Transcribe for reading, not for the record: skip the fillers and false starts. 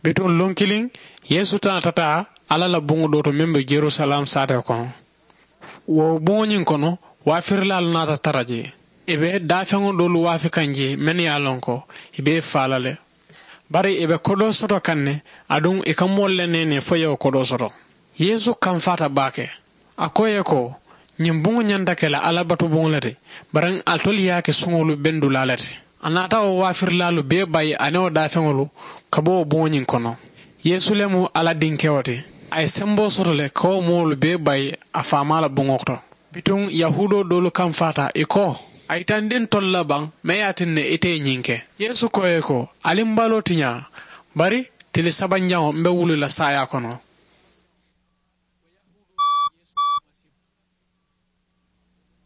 Bitun lonkiling Yesu tata ala la bungu doto membe Jerusalem sate kono. Wo bungu nyin kono wafirlal nata taraje. Ibe dafengo dolu wafi kanje meni alonko ibe falale. Bari ibe kodo soto kanne adung ikamolle nene foyo kodo soto. Yesu kamfata bake. Akoye ko nyimbungu nyandakela ala batu bungu lete barang altoli yake sungulu bendu lalete. Anata o wafirlalu be bayi aneo dafengolu kabo bungu nyin kono. Yesu lemu ala dinkewote. Ay sembo sotole ko moolu be bayi afamala bungokto. Bitun Yahudo dolu kamfata iko ay tandin tolla bang meyatinne ite nyinke. Yesu koye ko alimbalo tinya bari tili sabanjango mbe wulu la saya kono.